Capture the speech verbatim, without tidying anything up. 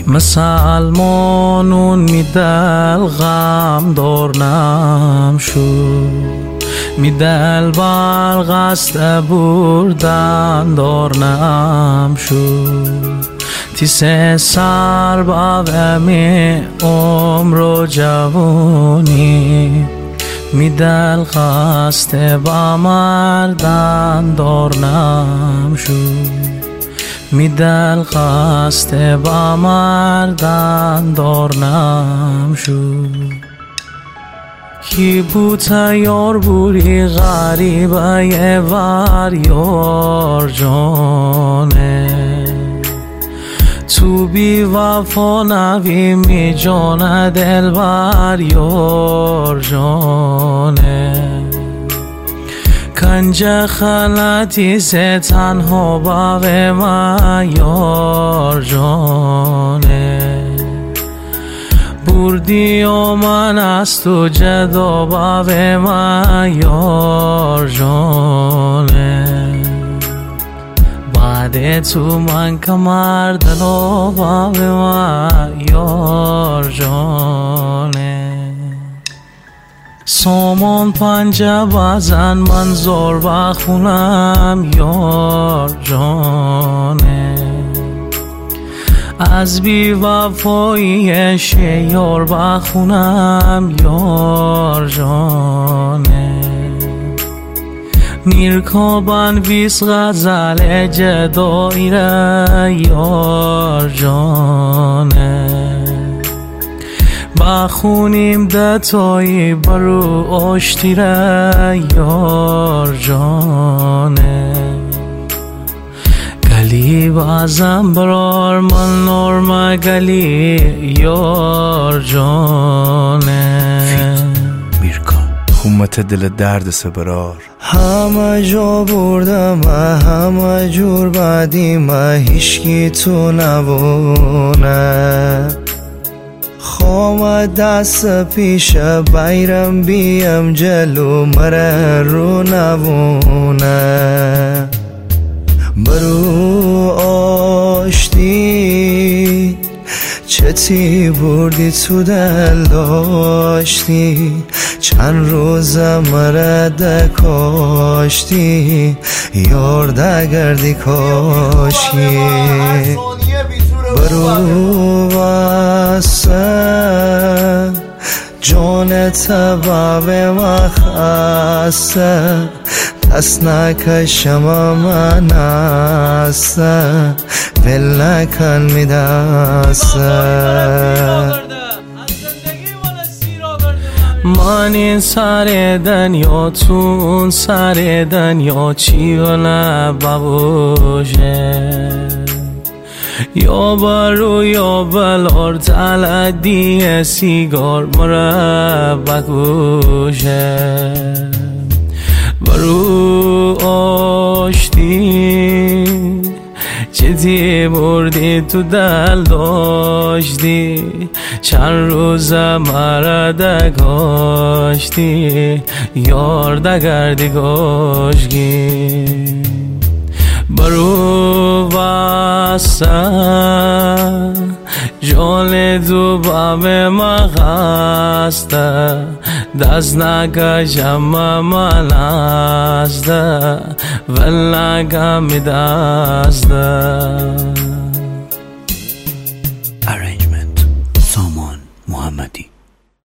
مسلمانون میدل غم دارنم شو میدل بر قصد بردن دارنم شو تیس سر باومی عمر و جوانی میدل قصد با مردن دارنم شو میدل قصد با مردن دارنم شو کی بود یار بوری غریبه یه ور یار جانه تو بی وفا نوی می جانه دل بر یار جانه کنج خلطی سے تنها باوه من یار جانه بردی و من از تو جدا باوه من یار جانه بعد تو من کمر دلو باوه من یار جانه سامان پنجه بزن من زور بخونم یار جانه از بی وفایی شیار بخونم یار جانه میرکابن ویس غزل جدایی را یار جانه بخونیم دتایی برو آشتی را یار جانه گلی بازم برار من نورما گلی یار جانه میرکا خومت دل درد سبرار همه جا بردم همه جور بعدی ما هیشکی تو نبونه خوام دست پیش بیرم بیم جلو مره رو نبونه برو آشتی چتی بردی تو دل داشتی چند روز مره دکاشتی یار دگردی کاشی برو واسه جان تباب مخصه دست نکشم من استه ول نکن میدسته من این سر دنیا تو اون سر دنیا چی و نباشه یا برو یا بلار تلدی سیگار مربع گوشه برو آشتی چتی بردی تو دل داشتی چند روز مرد کاشتی یار دگردی کاشگی برو واسه جان دو باب مغسته دست نکشم من استه ول نکن می دسته Arrangement